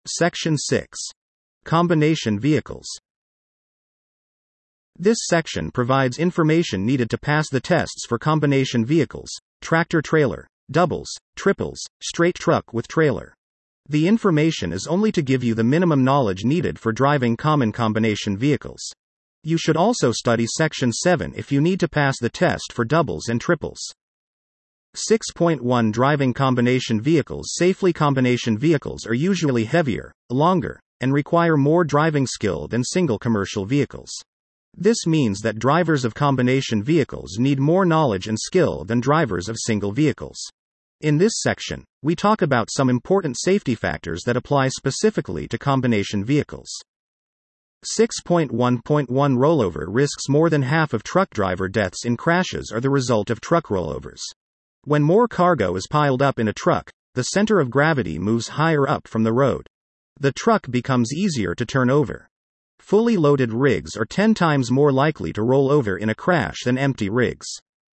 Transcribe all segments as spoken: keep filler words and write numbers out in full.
Section six. Combination vehicles. This section provides information needed to pass the tests for combination vehicles, tractor-trailer, doubles, triples, straight truck with trailer. The information is only to give you the minimum knowledge needed for driving common combination vehicles. You should also study Section seven if you need to pass the test for doubles and triples. six point one Driving combination vehicles safely. Combination vehicles are usually heavier, longer, and require more driving skill than single commercial vehicles. This means that drivers of combination vehicles need more knowledge and skill than drivers of single vehicles. In this section, we talk about some important safety factors that apply specifically to combination vehicles. six point one point one Rollover risks. More than half of truck driver deaths in crashes are the result of truck rollovers. When more cargo is piled up in a truck, the center of gravity moves higher up from the road. The truck becomes easier to turn over. Fully loaded rigs are ten times more likely to roll over in a crash than empty rigs.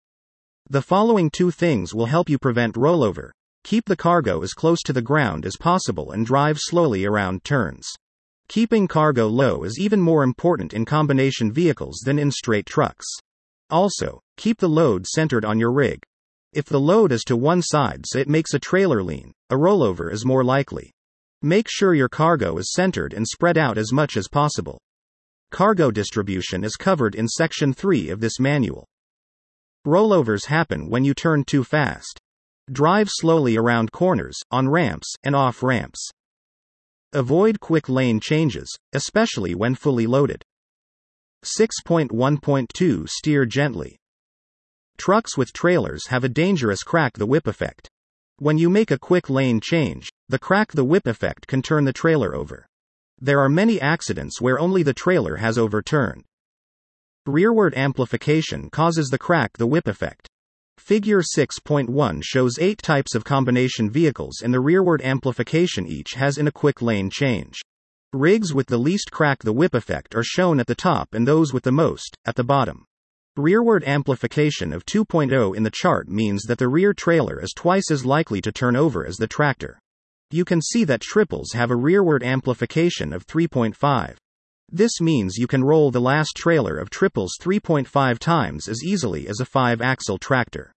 The following two things will help you prevent rollover: keep the cargo as close to the ground as possible and drive slowly around turns. Keeping cargo low is even more important in combination vehicles than in straight trucks. Also, keep the load centered on your rig. If the load is to one side so it makes a trailer lean, a rollover is more likely. Make sure your cargo is centered and spread out as much as possible. Cargo distribution is covered in Section three of this manual. Rollovers happen when you turn too fast. Drive slowly around corners, on ramps, and off ramps. Avoid quick lane changes, especially when fully loaded. six point one point two Steer gently. Trucks with trailers have a dangerous crack the whip effect. When you make a quick lane change, the crack the whip effect can turn the trailer over. There are many accidents where only the trailer has overturned. Rearward amplification causes the crack the whip effect. Figure six point one shows eight types of combination vehicles and the rearward amplification each has in a quick lane change. Rigs with the least crack the whip effect are shown at the top and those with the most, at the bottom. Rearward amplification of two point oh in the chart means that the rear trailer is twice as likely to turn over as the tractor. You can see that triples have a rearward amplification of three point five. This means you can roll the last trailer of triples three point five times as easily as a five-axle tractor.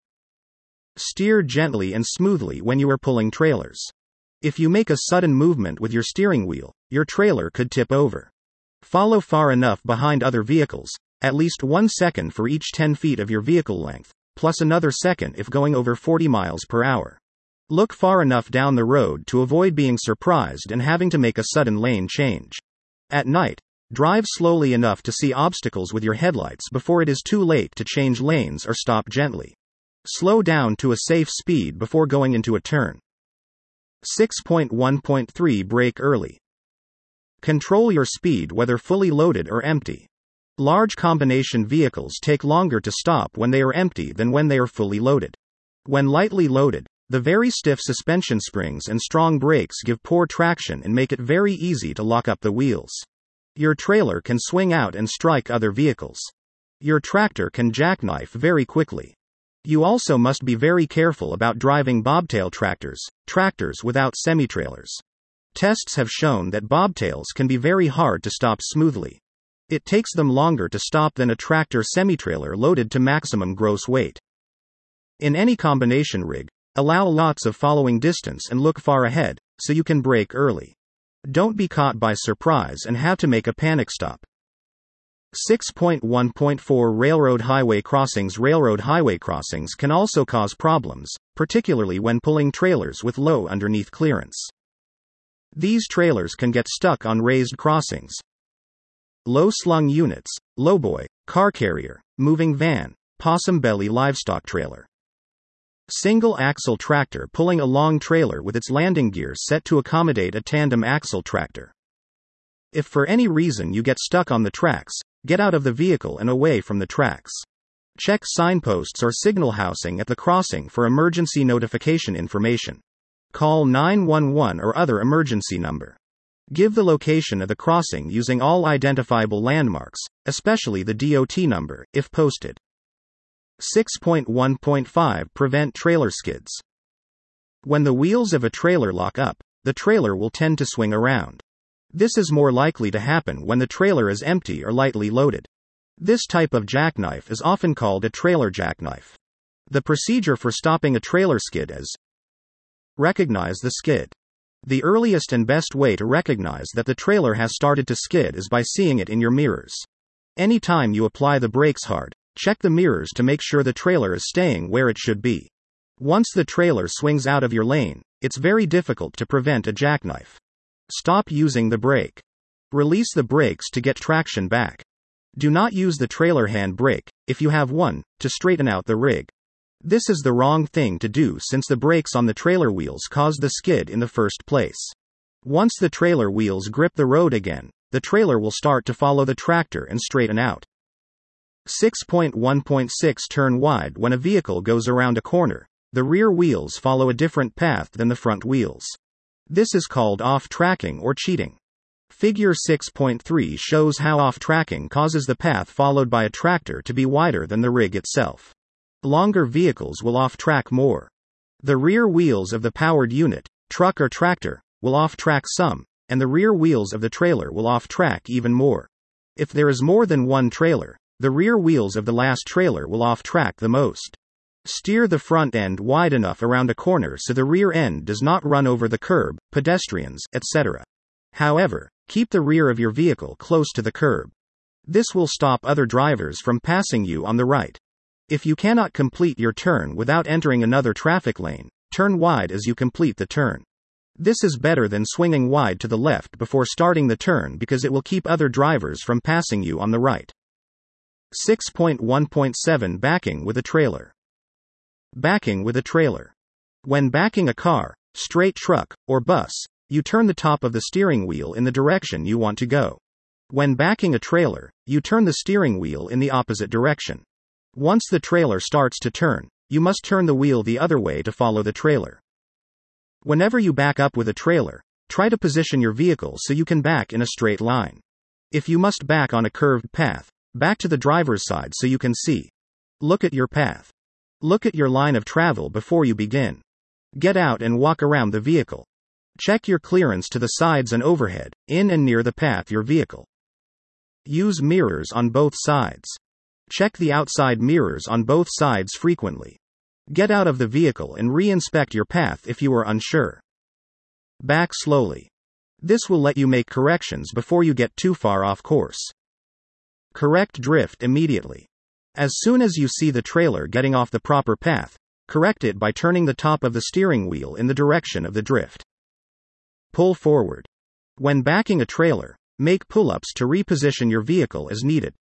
Steer gently and smoothly when you are pulling trailers. If you make a sudden movement with your steering wheel, your trailer could tip over. Follow far enough behind other vehicles, at least one second for each ten feet of your vehicle length, plus another second if going over forty miles per hour. Look far enough down the road to avoid being surprised and having to make a sudden lane change. At night, drive slowly enough to see obstacles with your headlights before it is too late to change lanes or stop gently. Slow down to a safe speed before going into a turn. six point one point three Brake early. Control your speed whether fully loaded or empty. Large combination vehicles take longer to stop when they are empty than when they are fully loaded. When lightly loaded, the very stiff suspension springs and strong brakes give poor traction and make it very easy to lock up the wheels. Your trailer can swing out and strike other vehicles. Your tractor can jackknife very quickly. You also must be very careful about driving bobtail tractors, tractors without semi-trailers. Tests have shown that bobtails can be very hard to stop smoothly. It takes them longer to stop than a tractor semi-trailer loaded to maximum gross weight. In any combination rig, allow lots of following distance and look far ahead, so you can brake early. Don't be caught by surprise and have to make a panic stop. six point one point four Railroad highway crossings. Railroad highway crossings can also cause problems, particularly when pulling trailers with low underneath clearance. These trailers can get stuck on raised crossings. Low-slung units, lowboy, car carrier, moving van, possum belly livestock trailer. Single-axle tractor pulling a long trailer with its landing gear set to accommodate a tandem-axle tractor. If for any reason you get stuck on the tracks, get out of the vehicle and away from the tracks. Check signposts or signal housing at the crossing for emergency notification information. Call nine one one or other emergency number. Give the location of the crossing using all identifiable landmarks, especially the D O T number, if posted. six point one point five Prevent trailer skids. When the wheels of a trailer lock up, the trailer will tend to swing around. This is more likely to happen when the trailer is empty or lightly loaded. This type of jackknife is often called a trailer jackknife. The procedure for stopping a trailer skid is: recognize the skid. The earliest and best way to recognize that the trailer has started to skid is by seeing it in your mirrors. Anytime you apply the brakes hard, check the mirrors to make sure the trailer is staying where it should be. Once the trailer swings out of your lane, it's very difficult to prevent a jackknife. Stop using the brake. Release the brakes to get traction back. Do not use the trailer hand brake, if you have one, to straighten out the rig. This is the wrong thing to do since the brakes on the trailer wheels caused the skid in the first place. Once the trailer wheels grip the road again, the trailer will start to follow the tractor and straighten out. six point one point six Turn wide. When a vehicle goes around a corner, the rear wheels follow a different path than the front wheels. This is called off-tracking or cheating. Figure six point three shows how off-tracking causes the path followed by a tractor to be wider than the rig itself. Longer vehicles will off-track more. The rear wheels of the powered unit, truck or tractor, will off-track some, and the rear wheels of the trailer will off-track even more. If there is more than one trailer, the rear wheels of the last trailer will off-track the most. Steer the front end wide enough around a corner so the rear end does not run over the curb, pedestrians, et cetera. However, keep the rear of your vehicle close to the curb. This will stop other drivers from passing you on the right. If you cannot complete your turn without entering another traffic lane, turn wide as you complete the turn. This is better than swinging wide to the left before starting the turn because it will keep other drivers from passing you on the right. six point one point seven Backing with a trailer. Backing with a trailer. When backing a car, straight truck, or bus, you turn the top of the steering wheel in the direction you want to go. When backing a trailer, you turn the steering wheel in the opposite direction. Once the trailer starts to turn, you must turn the wheel the other way to follow the trailer. Whenever you back up with a trailer, try to position your vehicle so you can back in a straight line. If you must back on a curved path, back to the driver's side so you can see. Look at your path. Look at your line of travel before you begin. Get out and walk around the vehicle. Check your clearance to the sides and overhead, in and near the path your vehicle. Use mirrors on both sides. Check the outside mirrors on both sides frequently. Get out of the vehicle and re-inspect your path if you are unsure. Back slowly. This will let you make corrections before you get too far off course. Correct drift immediately. As soon as you see the trailer getting off the proper path, correct it by turning the top of the steering wheel in the direction of the drift. Pull forward. When backing a trailer, make pull-ups to reposition your vehicle as needed.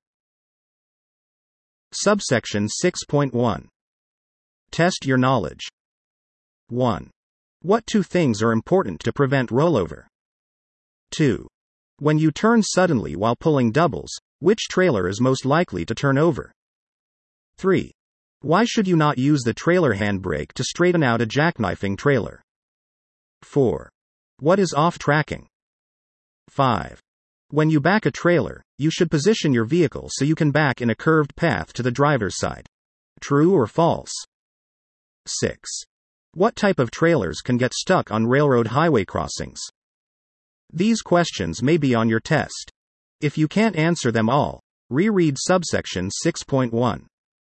Subsection six point one. Test your knowledge. one. What two things are important to prevent rollover? two. When you turn suddenly while pulling doubles, which trailer is most likely to turn over? three. Why should you not use the trailer handbrake to straighten out a jackknifing trailer? four. What is off-tracking? five. When you back a trailer, you should position your vehicle so you can back in a curved path to the driver's side. True or false? six. What type of trailers can get stuck on railroad highway crossings? These questions may be on your test. If you can't answer them all, reread subsection six point one.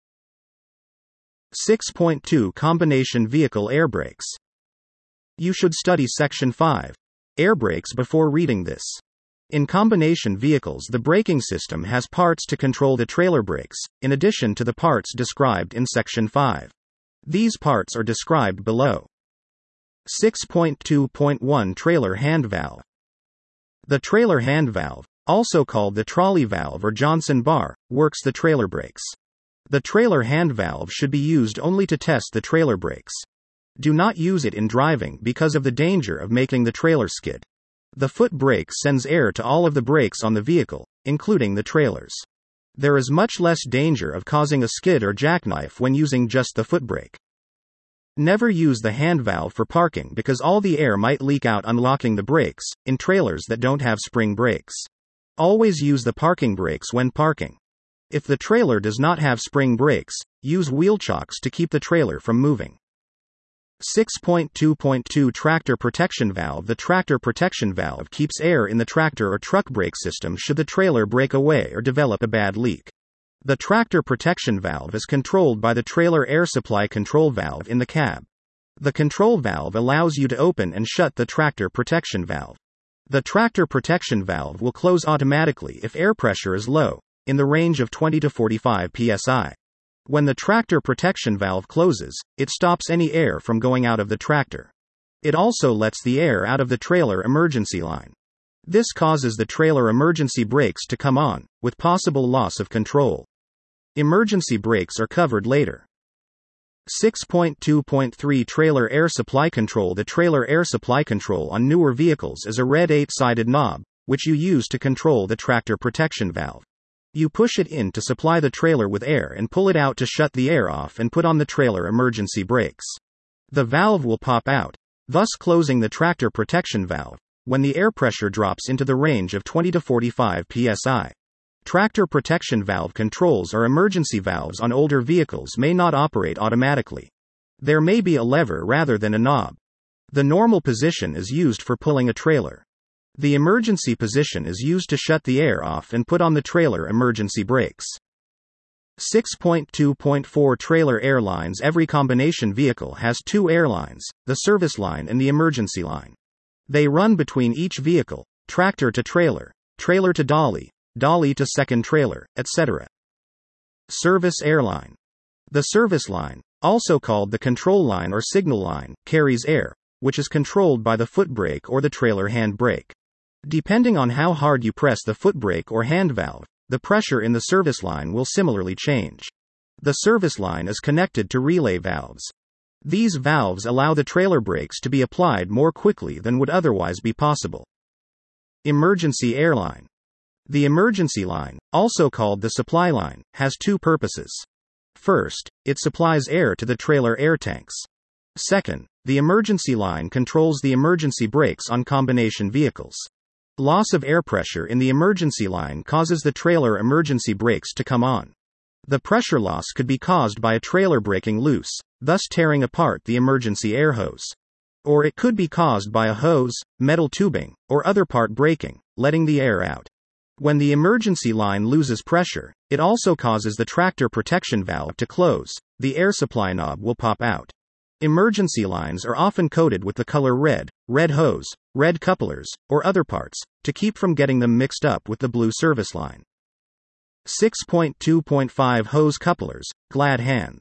six point two Combination Vehicle Air Brakes. You should study section five, air brakes, before reading this. In combination vehicles, the braking system has parts to control the trailer brakes, in addition to the parts described in section five. These parts are described below. six point two point one Trailer hand valve. The trailer hand valve, also called the trolley valve or Johnson bar, works the trailer brakes. The trailer hand valve should be used only to test the trailer brakes. Do not use it in driving because of the danger of making the trailer skid. The foot brake sends air to all of the brakes on the vehicle, including the trailers. There is much less danger of causing a skid or jackknife when using just the foot brake. Never use the hand valve for parking because all the air might leak out unlocking the brakes, in trailers that don't have spring brakes. Always use the parking brakes when parking. If the trailer does not have spring brakes, use wheel chocks to keep the trailer from moving. six point two point two Tractor Protection Valve. The tractor protection valve keeps air in the tractor or truck brake system should the trailer break away or develop a bad leak. The tractor protection valve is controlled by the trailer air supply control valve in the cab. The control valve allows you to open and shut the tractor protection valve. The tractor protection valve will close automatically if air pressure is low, in the range of twenty to forty-five P S I. When the tractor protection valve closes, it stops any air from going out of the tractor. It also lets the air out of the trailer emergency line. This causes the trailer emergency brakes to come on, with possible loss of control. Emergency brakes are covered later. six point two point three Trailer Air Supply Control. The trailer air supply control on newer vehicles is a red eight-sided knob, which you use to control the tractor protection valve. You push it in to supply the trailer with air and pull it out to shut the air off and put on the trailer emergency brakes. The valve will pop out, thus closing the tractor protection valve, when the air pressure drops into the range of twenty to forty-five P S I. Tractor protection valve controls or emergency valves on older vehicles may not operate automatically. There may be a lever rather than a knob. The normal position is used for pulling a trailer. The emergency position is used to shut the air off and put on the trailer emergency brakes. six point two point four Trailer air lines. Every combination vehicle has two air lines, the service line and the emergency line. They run between each vehicle, tractor to trailer, trailer to dolly, dolly to second trailer, et cetera. Service airline. The service line, also called the control line or signal line, carries air, which is controlled by the foot brake or the trailer hand brake. Depending on how hard you press the foot brake or hand valve, the pressure in the service line will similarly change. The service line is connected to relay valves. These valves allow the trailer brakes to be applied more quickly than would otherwise be possible. Emergency airline. The emergency line, also called the supply line, has two purposes. First, it supplies air to the trailer air tanks. Second, the emergency line controls the emergency brakes on combination vehicles. Loss of air pressure in the emergency line causes the trailer emergency brakes to come on. The pressure loss could be caused by a trailer breaking loose, thus tearing apart the emergency air hose. Or it could be caused by a hose, metal tubing, or other part breaking, letting the air out. When the emergency line loses pressure, it also causes the tractor protection valve to close. The air supply knob will pop out. Emergency lines are often coated with the color red, red hose, red couplers, or other parts, to keep from getting them mixed up with the blue service line. six point two point five Hose couplers, glad hands.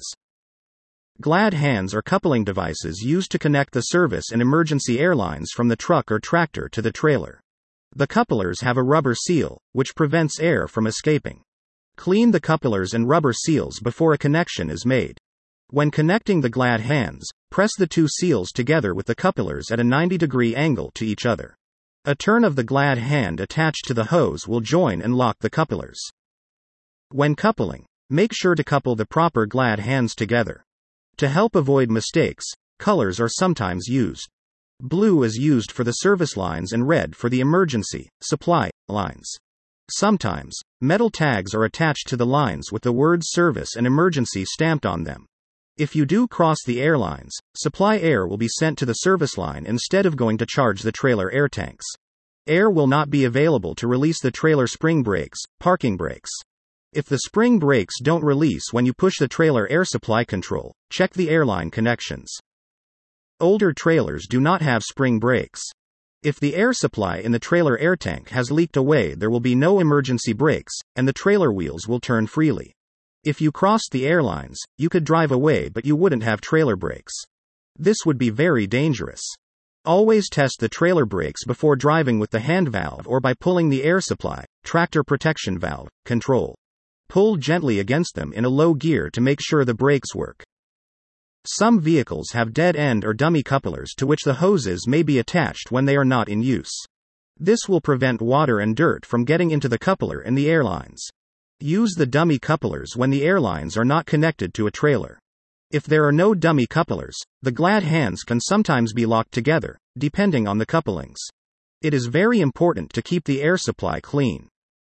Glad hands are coupling devices used to connect the service and emergency airlines from the truck or tractor to the trailer. The couplers have a rubber seal, which prevents air from escaping. Clean the couplers and rubber seals before a connection is made. When connecting the glad hands, press the two seals together with the couplers at a ninety degree angle to each other. A turn of the glad hand attached to the hose will join and lock the couplers. When coupling, make sure to couple the proper glad hands together. To help avoid mistakes, colors are sometimes used. Blue is used for the service lines and red for the emergency, supply, lines. Sometimes, metal tags are attached to the lines with the words service and emergency stamped on them. If you do cross the airlines, supply air will be sent to the service line instead of going to charge the trailer air tanks. Air will not be available to release the trailer spring brakes, parking brakes. If the spring brakes don't release when you push the trailer air supply control, check the airline connections. Older trailers do not have spring brakes. If the air supply in the trailer air tank has leaked away, there will be no emergency brakes, and the trailer wheels will turn freely. If you crossed the airlines, you could drive away but you wouldn't have trailer brakes. This would be very dangerous. Always test the trailer brakes before driving with the hand valve or by pulling the air supply, tractor protection valve, control. Pull gently against them in a low gear to make sure the brakes work. Some vehicles have dead-end or dummy couplers to which the hoses may be attached when they are not in use. This will prevent water and dirt from getting into the coupler and the airlines. Use the dummy couplers when the airlines are not connected to a trailer. If there are no dummy couplers, the glad hands can sometimes be locked together, depending on the couplings. It is very important to keep the air supply clean.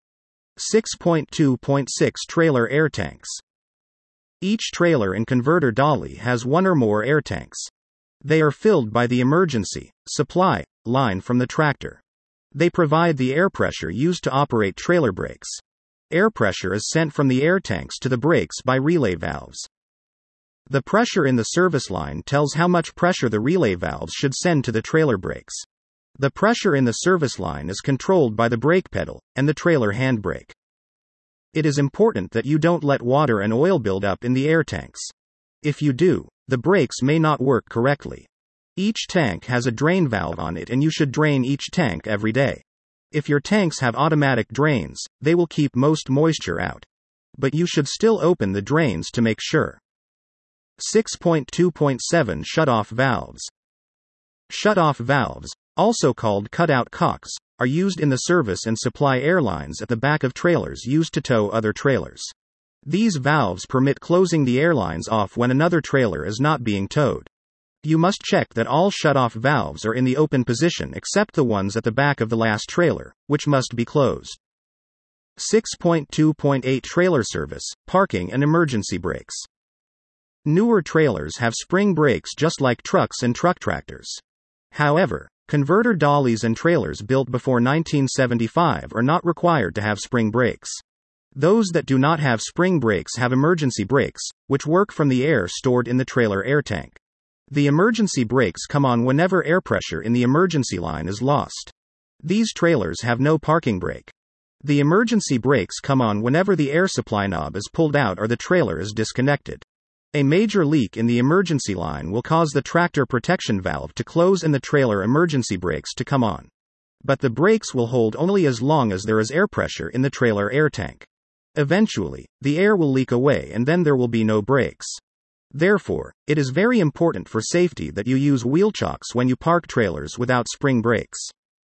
six point two point six Trailer air tanks. Each trailer and converter dolly has one or more air tanks. They are filled by the emergency supply line from the tractor. They provide the air pressure used to operate trailer brakes. Air pressure is sent from the air tanks to the brakes by relay valves. The pressure in the service line tells how much pressure the relay valves should send to the trailer brakes. The pressure in the service line is controlled by the brake pedal and the trailer handbrake. It is important that you don't let water and oil build up in the air tanks. If you do, the brakes may not work correctly. Each tank has a drain valve on it and you should drain each tank every day. If your tanks have automatic drains, they will keep most moisture out. But you should still open the drains to make sure. six point two point seven Shutoff valves. Shutoff valves, also called cutout cocks, are used in the service and supply airlines at the back of trailers used to tow other trailers. These valves permit closing the airlines off when another trailer is not being towed. You must check that all shutoff valves are in the open position except the ones at the back of the last trailer, which must be closed. six point two point eight Trailer service, parking and emergency brakes. Newer trailers have spring brakes just like trucks and truck tractors. However, converter dollies and trailers built before nineteen seventy-five are not required to have spring brakes. Those that do not have spring brakes have emergency brakes, which work from the air stored in the trailer air tank. The emergency brakes come on whenever air pressure in the emergency line is lost. These trailers have no parking brake. The emergency brakes come on whenever the air supply knob is pulled out or the trailer is disconnected. A major leak in the emergency line will cause the tractor protection valve to close and the trailer emergency brakes to come on. But the brakes will hold only as long as there is air pressure in the trailer air tank. Eventually, the air will leak away and then there will be no brakes. Therefore, it is very important for safety that you use wheel chocks when you park trailers without spring brakes.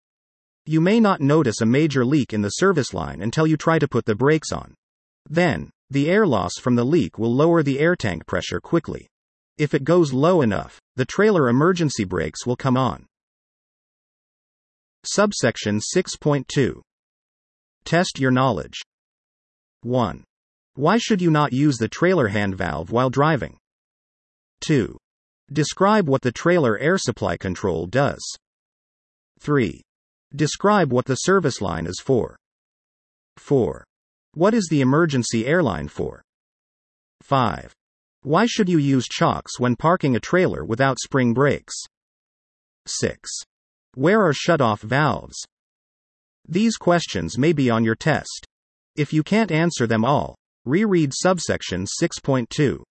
You may not notice a major leak in the service line until you try to put the brakes on. Then, the air loss from the leak will lower the air tank pressure quickly. If it goes low enough, the trailer emergency brakes will come on. Subsection six point two. Test your knowledge. one. Why should you not use the trailer hand valve while driving? two. Describe what the trailer air supply control does. three. Describe what the service line is for. four. What is the emergency airline for? five. Why should you use chocks when parking a trailer without spring brakes? six. Where are shutoff valves? These questions may be on your test. If you can't answer them all, reread subsection six point two.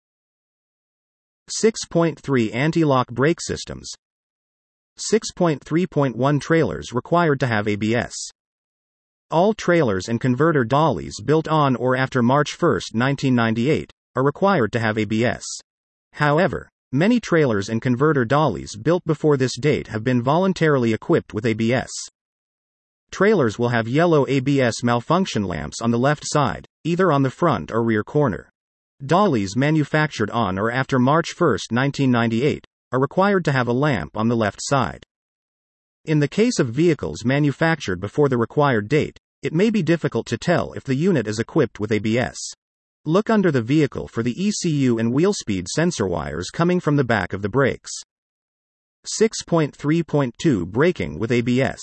six point three Anti-lock brake systems. six point three point one Trailers required to have A B S. All trailers and converter dollies built on or after March first, nineteen ninety-eight, are required to have A B S. However, many trailers and converter dollies built before this date have been voluntarily equipped with A B S. Trailers will have yellow A B S malfunction lamps on the left side, either on the front or rear corner. Dollies manufactured on or after March first, nineteen ninety-eight, are required to have a lamp on the left side. In the case of vehicles manufactured before the required date, it may be difficult to tell if the unit is equipped with A B S. Look under the vehicle for the E C U and wheel speed sensor wires coming from the back of the brakes. six point three point two Braking with A B S.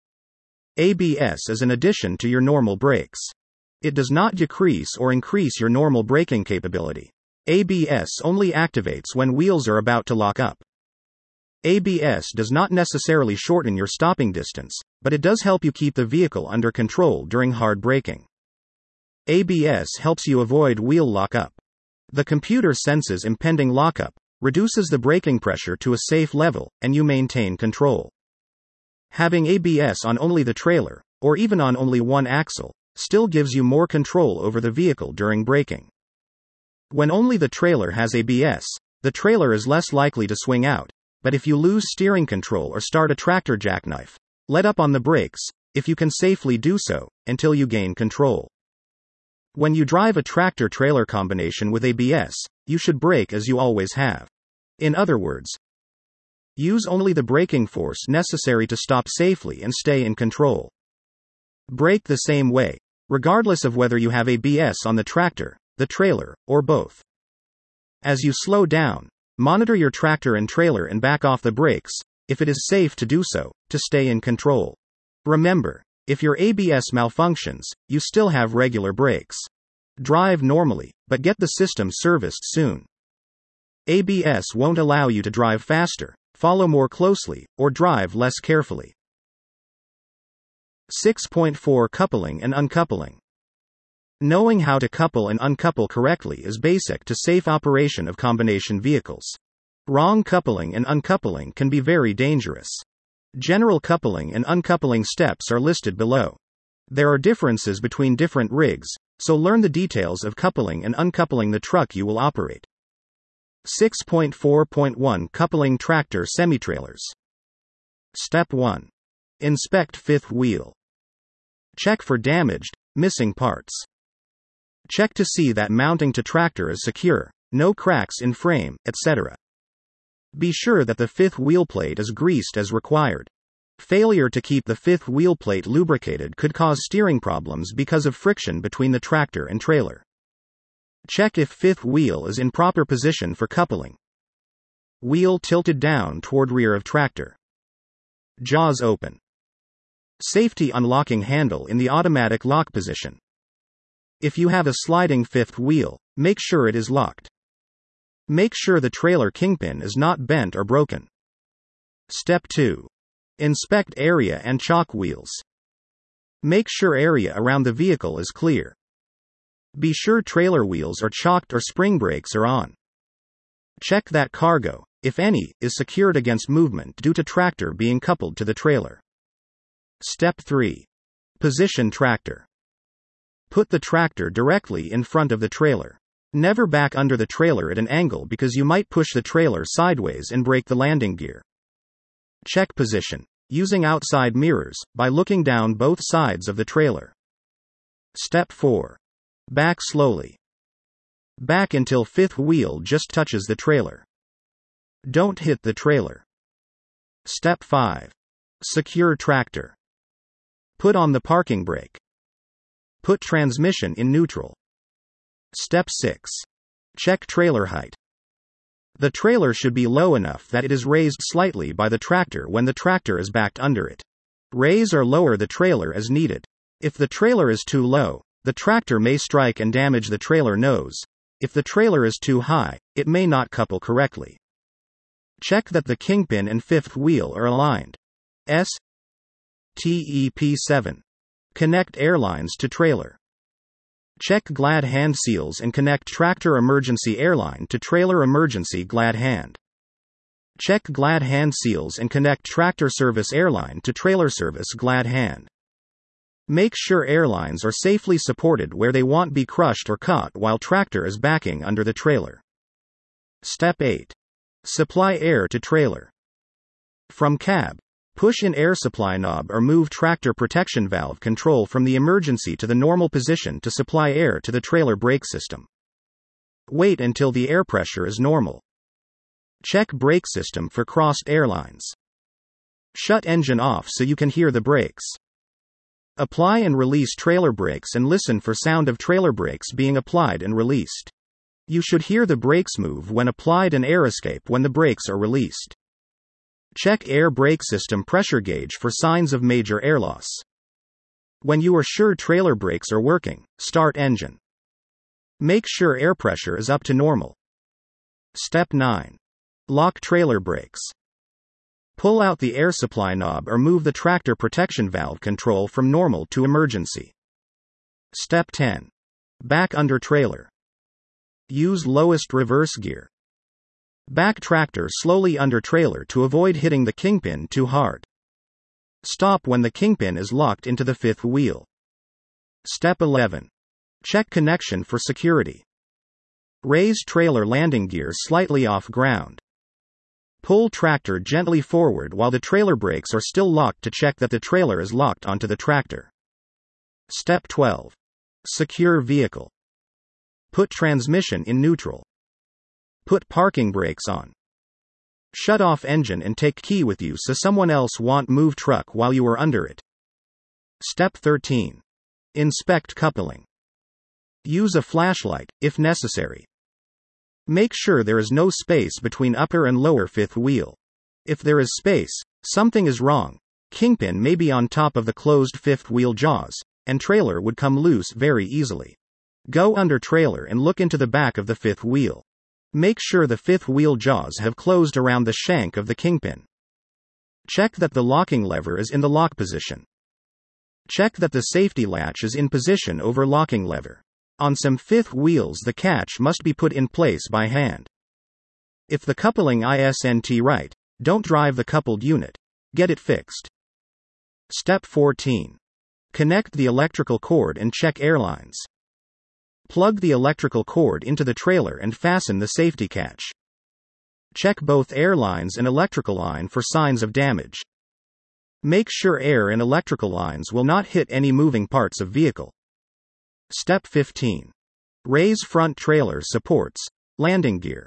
A B S is an addition to your normal brakes. It does not decrease or increase your normal braking capability. A B S only activates when wheels are about to lock up. A B S does not necessarily shorten your stopping distance, but it does help you keep the vehicle under control during hard braking. A B S helps you avoid wheel lockup. The computer senses impending lockup, reduces the braking pressure to a safe level, and you maintain control. Having A B S on only the trailer, or even on only one axle, still gives you more control over the vehicle during braking. When only the trailer has A B S, the trailer is less likely to swing out, but if you lose steering control or start a tractor jackknife, let up on the brakes, if you can safely do so, until you gain control. When you drive a tractor-trailer combination with A B S, you should brake as you always have. In other words, use only the braking force necessary to stop safely and stay in control. Brake the same way, regardless of whether you have A B S on the tractor, the trailer, or both. As you slow down, Monitor your tractor and trailer and back off the brakes, if it is safe to do so, to stay in control. Remember, if your A B S malfunctions, you still have regular brakes. Drive normally, but get the system serviced soon. A B S won't allow you to drive faster, follow more closely, or drive less carefully. six point four Coupling and uncoupling. Knowing how to couple and uncouple correctly is basic to safe operation of combination vehicles. Wrong coupling and uncoupling can be very dangerous. General coupling and uncoupling steps are listed below. There are differences between different rigs, so learn the details of coupling and uncoupling the truck you will operate. six point four point one Coupling tractor semi-trailers. Step one. Inspect fifth wheel. Check for damaged, missing parts. Check to see that mounting to tractor is secure, no cracks in frame, et cetera. Be sure that the fifth wheel plate is greased as required. Failure to keep the fifth wheel plate lubricated could cause steering problems because of friction between the tractor and trailer. Check if fifth wheel is in proper position for coupling. Wheel tilted down toward rear of tractor. Jaws open. Safety unlocking handle in the automatic lock position. If you have a sliding fifth wheel, make sure it is locked. Make sure the trailer kingpin is not bent or broken. Step two. Inspect area and chock wheels. Make sure area around the vehicle is clear. Be sure trailer wheels are chocked or spring brakes are on. Check that cargo, if any, is secured against movement due to tractor being coupled to the trailer. Step three. Position tractor. Put the tractor directly in front of the trailer. Never back under the trailer at an angle because you might push the trailer sideways and break the landing gear. Check position, using outside mirrors, by looking down both sides of the trailer. Step four. Back slowly. Back until fifth wheel just touches the trailer. Don't hit the trailer. Step five. Secure tractor. Put on the parking brake. Put transmission in neutral. Step six. Check trailer height. The trailer should be low enough that it is raised slightly by the tractor when the tractor is backed under it. Raise or lower the trailer as needed. If the trailer is too low, the tractor may strike and damage the trailer nose. If the trailer is too high, it may not couple correctly. Check that the kingpin and fifth wheel are aligned. S T E P seven. Connect airlines to trailer. Check glad hand seals and connect tractor emergency airline to trailer emergency glad hand. Check glad hand seals and connect tractor service airline to trailer service glad hand. Make sure airlines are safely supported where they won't be crushed or caught while tractor is backing under the trailer. Step eight. Supply air to trailer. From cab. Push in air supply knob or move tractor protection valve control from the emergency to the normal position to supply air to the trailer brake system. Wait until the air pressure is normal. Check brake system for crossed airlines. Shut engine off so you can hear the brakes. Apply and release trailer brakes and listen for sound of trailer brakes being applied and released. You should hear the brakes move when applied and air escape when the brakes are released. Check air brake system pressure gauge for signs of major air loss. When you are sure trailer brakes are working, start engine. Make sure air pressure is up to normal. Step nine. Lock trailer brakes. Pull out the air supply knob or move the tractor protection valve control from normal to emergency. Step ten. Back under trailer. Use lowest reverse gear. Back tractor slowly under trailer to avoid hitting the kingpin too hard. Stop when the kingpin is locked into the fifth wheel. Step eleven. Check connection for security. Raise trailer landing gear slightly off ground. Pull tractor gently forward while the trailer brakes are still locked to check that the trailer is locked onto the tractor. Step twelve. Secure vehicle. Put transmission in neutral. Put parking brakes on. Shut off engine and take key with you so someone else won't move truck while you are under it. Step thirteen. Inspect coupling. Use a flashlight, if necessary. Make sure there is no space between upper and lower fifth wheel. If there is space, something is wrong. Kingpin may be on top of the closed fifth wheel jaws, and trailer would come loose very easily. Go under trailer and look into the back of the fifth wheel. Make sure the fifth wheel jaws have closed around the shank of the kingpin. Check that the locking lever is in the lock position. Check that the safety latch is in position over locking lever. On some fifth wheels the catch must be put in place by hand. If the coupling isn't right, don't drive the coupled unit. Get it fixed. Step fourteen. Connect the electrical cord and check air lines. Plug the electrical cord into the trailer and fasten the safety catch. Check both air lines and electrical line for signs of damage. Make sure air and electrical lines will not hit any moving parts of vehicle. Step fifteen. Raise front trailer supports, landing gear.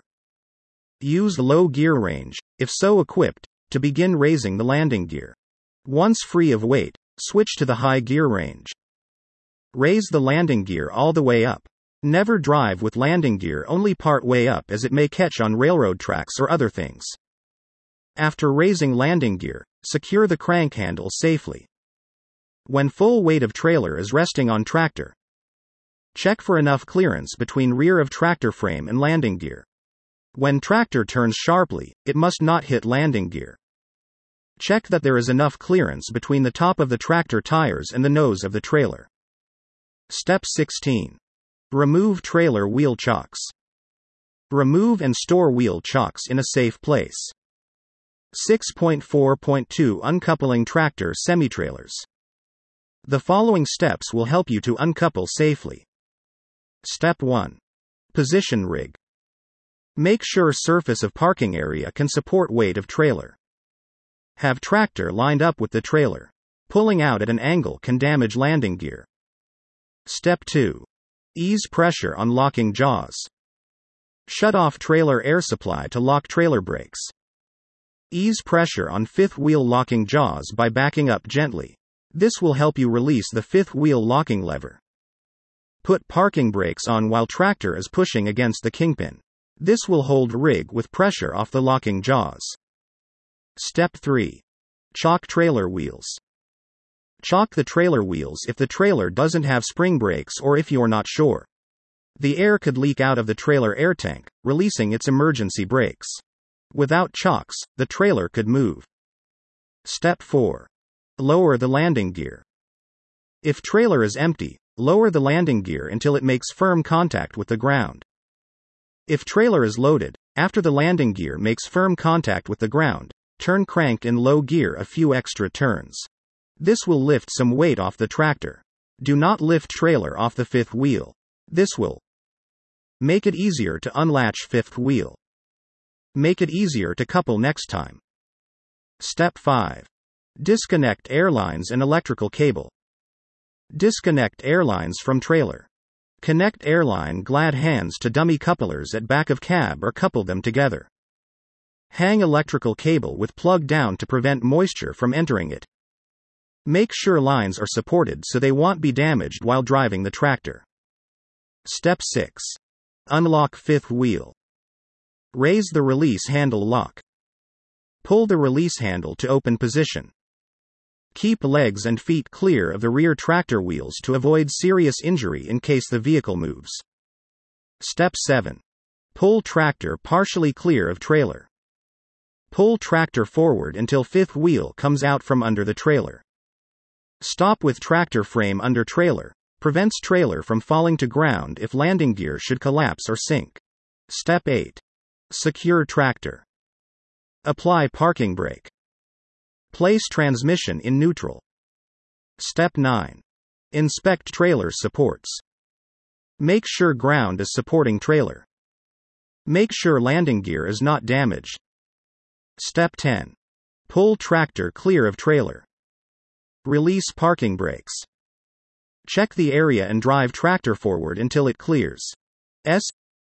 Use low gear range, if so equipped, to begin raising the landing gear. Once free of weight, switch to the high gear range. Raise the landing gear all the way up. Never drive with landing gear only part way up as it may catch on railroad tracks or other things. After raising landing gear, secure the crank handle safely. When full weight of trailer is resting on tractor, check for enough clearance between rear of tractor frame and landing gear. When tractor turns sharply, it must not hit landing gear. Check that there is enough clearance between the top of the tractor tires and the nose of the trailer. Step sixteen. Remove trailer wheel chocks. Remove and store wheel chocks in a safe place. six point four point two Uncoupling tractor semi-trailers. The following steps will help you to uncouple safely. Step one. Position rig. Make sure surface of parking area can support weight of trailer. Have tractor lined up with the trailer. Pulling out at an angle can damage landing gear. Step two. Ease pressure on locking jaws. Shut off trailer air supply to lock trailer brakes. Ease pressure on fifth wheel locking jaws by backing up gently. This will help you release the fifth wheel locking lever. Put parking brakes on while tractor is pushing against the kingpin. This will hold rig with pressure off the locking jaws. Step three. Chock trailer wheels. Chock the trailer wheels if the trailer doesn't have spring brakes or if you're not sure. The air could leak out of the trailer air tank, releasing its emergency brakes. Without chocks, the trailer could move. Step four. Lower the landing gear. If trailer is empty, lower the landing gear until it makes firm contact with the ground. If trailer is loaded, after the landing gear makes firm contact with the ground, turn crank in low gear a few extra turns. This will lift some weight off the tractor. Do not lift trailer off the fifth wheel. This will make it easier to unlatch fifth wheel. Make it easier to couple next time. Step five. Disconnect air lines and electrical cable. Disconnect air lines from trailer. Connect airline glad hands to dummy couplers at back of cab or couple them together. Hang electrical cable with plug down to prevent moisture from entering it. Make sure lines are supported so they won't be damaged while driving the tractor. Step six. Unlock fifth wheel. Raise the release handle lock. Pull the release handle to open position. Keep legs and feet clear of the rear tractor wheels to avoid serious injury in case the vehicle moves. Step seven. Pull tractor partially clear of trailer. Pull tractor forward until fifth wheel comes out from under the trailer. Stop with tractor frame under trailer. Prevents trailer from falling to ground if landing gear should collapse or sink. Step eight. Secure tractor. Apply parking brake. Place transmission in neutral. Step nine. Inspect trailer supports. Make sure ground is supporting trailer. Make sure landing gear is not damaged. Step ten. Pull tractor clear of trailer. Release parking brakes. Check the area and drive tractor forward until it clears. S.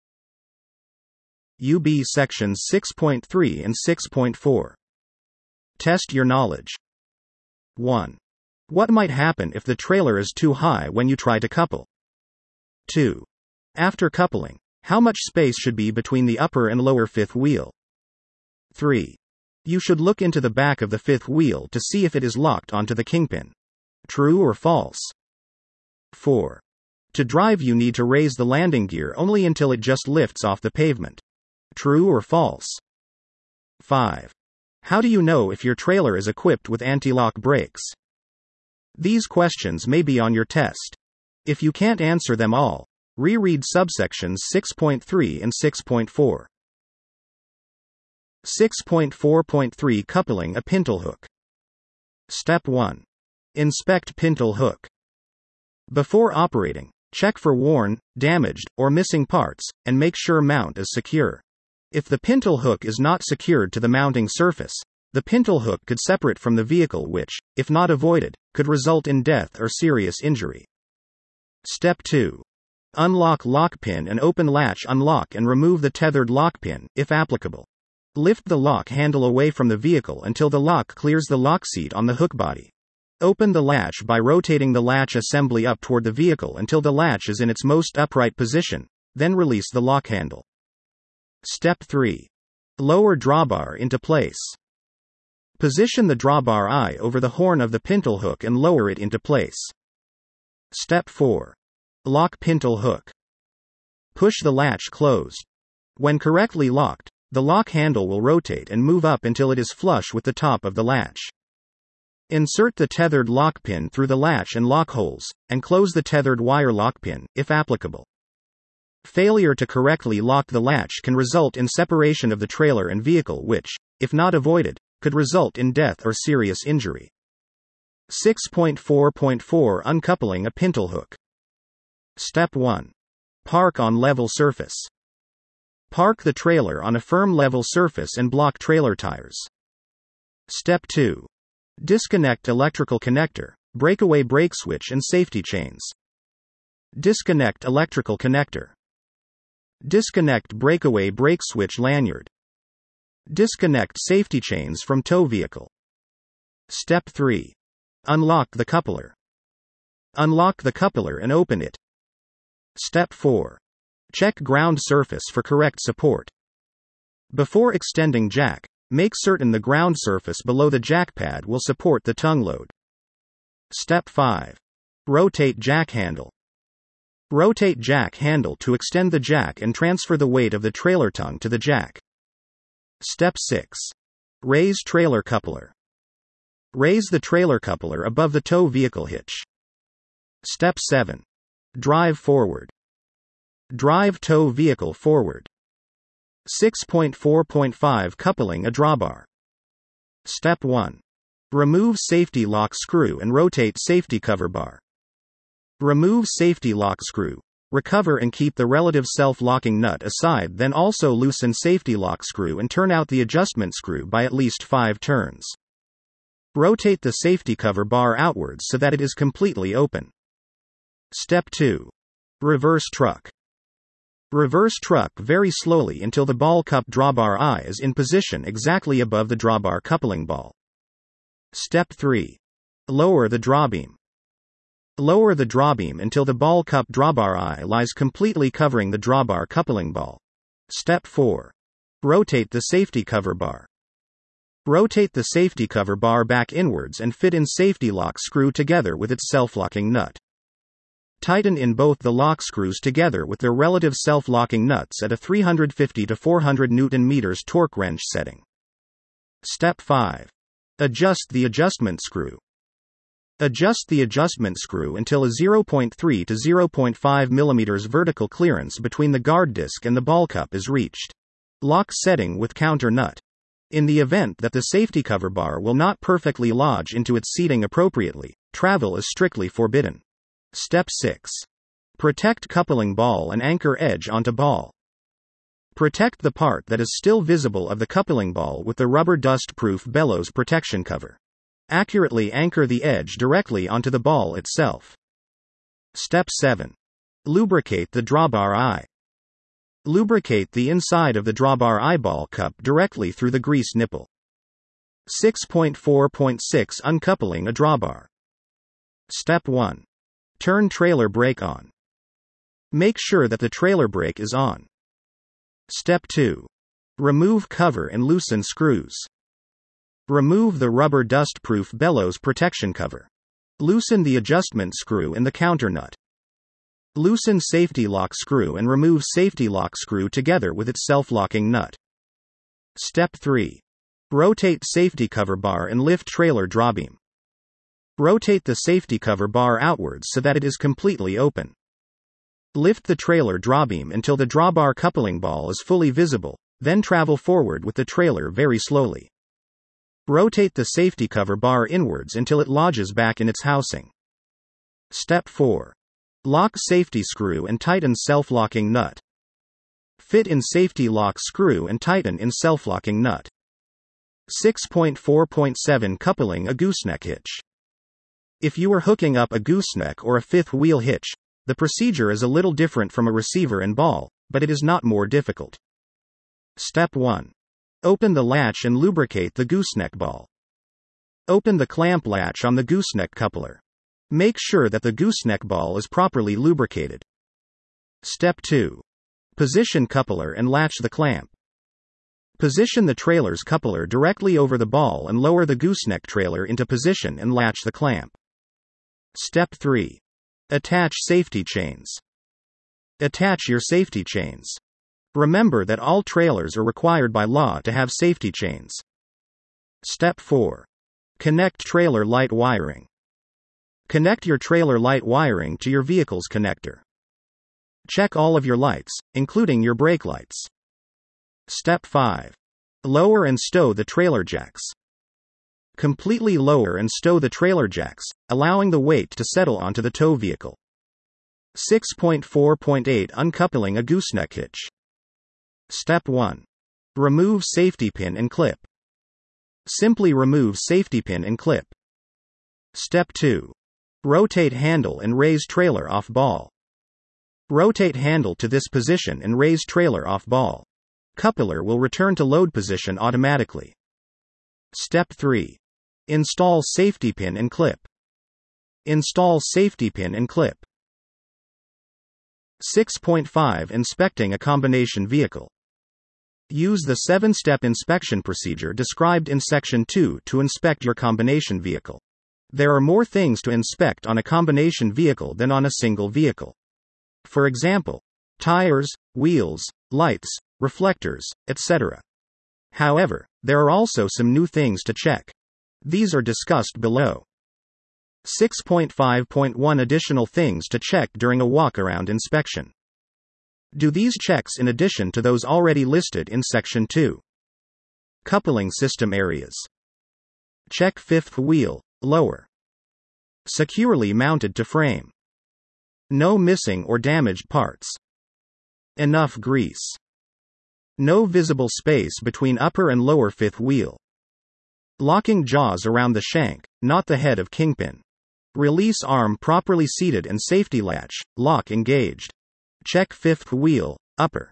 U B sections six point three and six point four. Test your knowledge. one. What might happen if the trailer is too high when you try to couple? two. After coupling, How much space should be between the upper and lower fifth wheel? three. You should look into the back of the fifth wheel to see if it is locked onto the kingpin. True or false? four. To drive, you need to raise the landing gear only until it just lifts off the pavement. True or false? five. How do you know if your trailer is equipped with anti-lock brakes? These questions may be on your test. If you can't answer them all, reread subsections six point three and six point four. six point four point three Coupling a pintle hook. Step one. Inspect pintle hook. Before operating, check for worn, damaged, or missing parts, and make sure mount is secure. If the pintle hook is not secured to the mounting surface, the pintle hook could separate from the vehicle, which, if not avoided, could result in death or serious injury. Step two. Unlock lock pin and open latch. Unlock and remove the tethered lock pin, if applicable. Lift the lock handle away from the vehicle until the lock clears the lock seat on the hook body. Open the latch by rotating the latch assembly up toward the vehicle until the latch is in its most upright position, then release the lock handle. Step three. Lower drawbar into place. Position the drawbar eye over the horn of the pintle hook and lower it into place. Step four. Lock pintle hook. Push the latch closed. When correctly locked, the lock handle will rotate and move up until it is flush with the top of the latch. Insert the tethered lock pin through the latch and lock holes, and close the tethered wire lock pin, if applicable. Failure to correctly lock the latch can result in separation of the trailer and vehicle, which, if not avoided, could result in death or serious injury. six point four point four Uncoupling a pintle hook. Step one. Park on level surface. Park the trailer on a firm level surface and block trailer tires. Step two. Disconnect electrical connector, breakaway brake switch and safety chains. Disconnect electrical connector. Disconnect breakaway brake switch lanyard. Disconnect safety chains from tow vehicle. Step three. Unlock the coupler. Unlock the coupler and open it. Step four. Check ground surface for correct support. Before extending jack, make certain the ground surface below the jack pad will support the tongue load. Step five. Rotate jack handle. Rotate jack handle to extend the jack and transfer the weight of the trailer tongue to the jack. Step six. Raise trailer coupler. Raise the trailer coupler above the tow vehicle hitch. Step seven. Drive forward. Drive tow vehicle forward. six point four point five Coupling a drawbar. Step one. Remove safety lock screw and rotate safety cover bar. Remove safety lock screw. Recover and keep the relative self-locking nut aside, then also loosen safety lock screw and turn out the adjustment screw by at least five turns. Rotate the safety cover bar outwards so that it is completely open. Step two. Reverse truck. Reverse truck very slowly until the ball cup drawbar eye is in position exactly above the drawbar coupling ball. Step three. Lower the drawbeam. Lower the drawbeam until the ball cup drawbar eye lies completely covering the drawbar coupling ball. Step four. Rotate the safety cover bar. Rotate the safety cover bar back inwards and fit in safety lock screw together with its self-locking nut. Tighten in both the lock screws together with their relative self-locking nuts at a three hundred fifty to four hundred newton meters torque wrench setting. Step five. Adjust the adjustment screw. Adjust the adjustment screw until a zero point three to zero point five millimeters vertical clearance between the guard disc and the ball cup is reached. Lock setting with counter nut. In the event that the safety cover bar will not perfectly lodge into its seating appropriately, travel is strictly forbidden. Step six. Protect coupling ball and anchor edge onto ball. Protect the part that is still visible of the coupling ball with the rubber dust-proof bellows protection cover. Accurately anchor the edge directly onto the ball itself. Step seven. Lubricate the drawbar eye. Lubricate the inside of the drawbar eyeball cup directly through the grease nipple. six point four point six Uncoupling a drawbar. Step one. Turn trailer brake on. Make sure that the trailer brake is on. Step two. Remove cover and loosen screws. Remove the rubber dust-proof bellows protection cover. Loosen the adjustment screw and the counter nut. Loosen safety lock screw and remove safety lock screw together with its self-locking nut. Step three. Rotate safety cover bar and lift trailer drawbeam. Rotate the safety cover bar outwards so that it is completely open. Lift the trailer drawbeam until the drawbar coupling ball is fully visible, then travel forward with the trailer very slowly. Rotate the safety cover bar inwards until it lodges back in its housing. Step four. Lock safety screw and tighten self-locking nut. Fit in safety lock screw and tighten in self-locking nut. six point four point seven Coupling a gooseneck hitch. If you are hooking up a gooseneck or a fifth wheel hitch, the procedure is a little different from a receiver and ball, but it is not more difficult. Step one. Open the latch and lubricate the gooseneck ball. Open the clamp latch on the gooseneck coupler. Make sure that the gooseneck ball is properly lubricated. Step two. Position coupler and latch the clamp. Position the trailer's coupler directly over the ball and lower the gooseneck trailer into position and latch the clamp. Step three. Attach safety chains. Attach your safety chains. Remember that all trailers are required by law to have safety chains. Step four. Connect trailer light wiring. Connect your trailer light wiring to your vehicle's connector. Check all of your lights, including your brake lights. Step five. Lower and stow the trailer jacks. Completely lower and stow the trailer jacks, allowing the weight to settle onto the tow vehicle. six point four point eight Uncoupling a gooseneck hitch. Step one. Remove safety pin and clip. Simply remove safety pin and clip. Step two. Rotate handle and raise trailer off ball. Rotate handle to this position and raise trailer off ball. Coupler will return to load position automatically. Step three. Install safety pin and clip. Install safety pin and clip. six point five Inspecting a combination vehicle. Use the seven-step inspection procedure described in Section two to inspect your combination vehicle. There are more things to inspect on a combination vehicle than on a single vehicle. For example, tires, wheels, lights, reflectors, et cetera. However, there are also some new things to check. These are discussed below. six point five point one Additional things to check during a walk-around inspection. Do these checks in addition to those already listed in Section two. Coupling system areas. Check fifth wheel, lower. Securely mounted to frame. No missing or damaged parts. Enough grease. No visible space between upper and lower fifth wheel. Locking jaws around the shank, not the head of kingpin. Release arm properly seated and safety latch, lock engaged. Check fifth wheel, upper.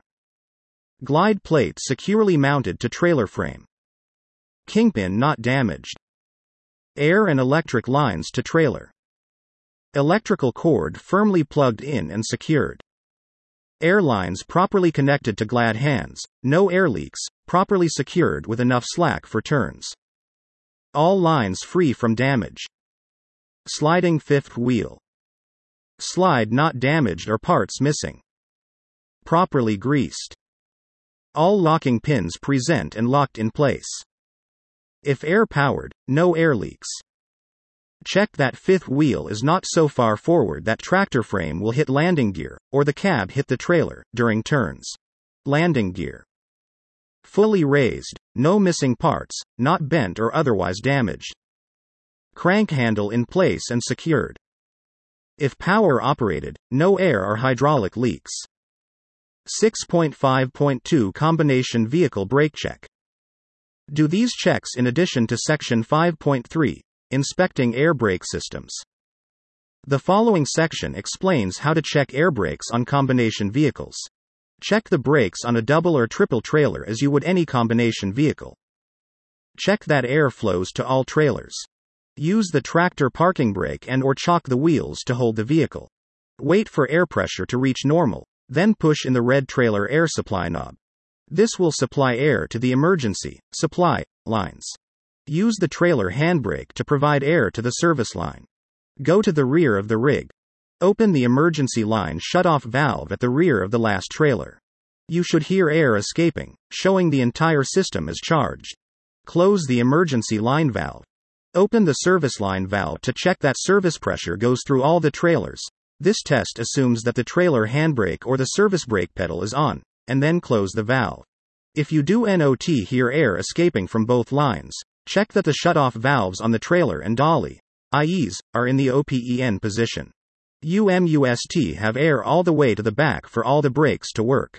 Glide plate securely mounted to trailer frame. Kingpin not damaged. Air and electric lines to trailer. Electrical cord firmly plugged in and secured. Air lines properly connected to glad hands, no air leaks, properly secured with enough slack for turns. All lines free from damage. Sliding fifth wheel. Slide not damaged or parts missing. Properly greased. All locking pins present and locked in place. If air powered, no air leaks. Check that fifth wheel is not so far forward that tractor frame will hit landing gear, or the cab hit the trailer, during turns. Landing gear. Fully raised, no missing parts, not bent or otherwise damaged. Crank handle in place and secured. If power operated, no air or hydraulic leaks. six point five point two Combination vehicle brake check. Do these checks in addition to Section five point three, Inspecting air brake systems. The following section explains how to check air brakes on combination vehicles. Check the brakes on a double or triple trailer as you would any combination vehicle. Check that air flows to all trailers. Use the tractor parking brake and or chock the wheels to hold the vehicle. Wait for air pressure to reach normal, then push in the red trailer air supply knob. This will supply air to the emergency supply lines. Use the trailer handbrake to provide air to the service line. Go to the rear of the rig. Open the emergency line shutoff valve at the rear of the last trailer. You should hear air escaping, showing the entire system is charged. Close the emergency line valve. Open the service line valve to check that service pressure goes through all the trailers. This test assumes that the trailer handbrake or the service brake pedal is on, and then close the valve. If you do not hear air escaping from both lines, check that the shutoff valves on the trailer and dolly, that is, are in the open position. You must have air all the way to the back for all the brakes to work.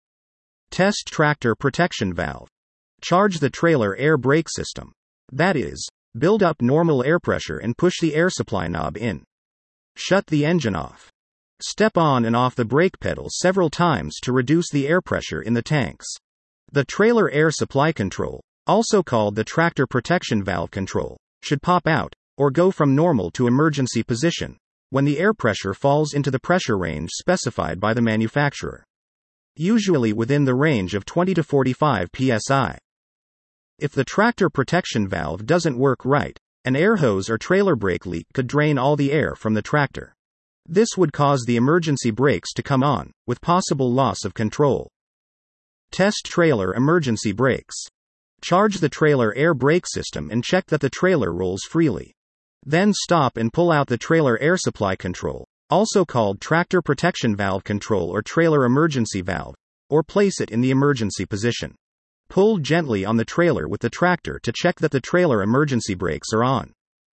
Test tractor protection valve. Charge the trailer air brake system. That is, build up normal air pressure and push the air supply knob in. Shut the engine off. Step on and off the brake pedal several times to reduce the air pressure in the tanks. The trailer air supply control, also called the tractor protection valve control, should pop out, or go from normal to emergency position, when the air pressure falls into the pressure range specified by the manufacturer. Usually within the range of twenty to forty-five P S I. If the tractor protection valve doesn't work right, an air hose or trailer brake leak could drain all the air from the tractor. This would cause the emergency brakes to come on, with possible loss of control. Test trailer emergency brakes. Charge the trailer air brake system and check that the trailer rolls freely. Then stop and pull out the trailer air supply control, also called tractor protection valve control or trailer emergency valve, or place it in the emergency position. Pull gently on the trailer with the tractor to check that the trailer emergency brakes are on.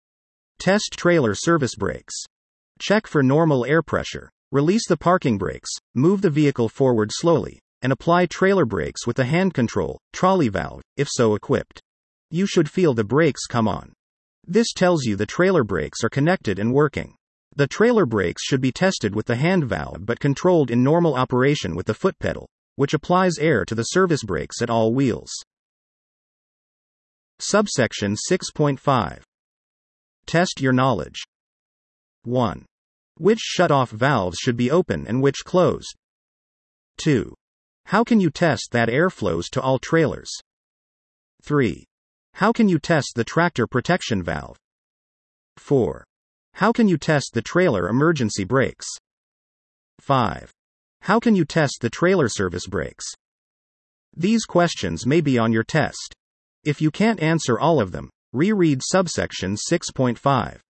Test trailer service brakes. Check for normal air pressure. Release the parking brakes, move the vehicle forward slowly, and apply trailer brakes with the hand control, trolley valve, if so equipped. You should feel the brakes come on. This tells you the trailer brakes are connected and working. The trailer brakes should be tested with the hand valve but controlled in normal operation with the foot pedal, which applies air to the service brakes at all wheels. Subsection six point five. Test your knowledge. one. Which shutoff valves should be open and which closed? two. How can you test that air flows to all trailers? three. How can you test the tractor protection valve? four. How can you test the trailer emergency brakes? five. How can you test the trailer service brakes? These questions may be on your test. If you can't answer all of them, reread subsection six point five.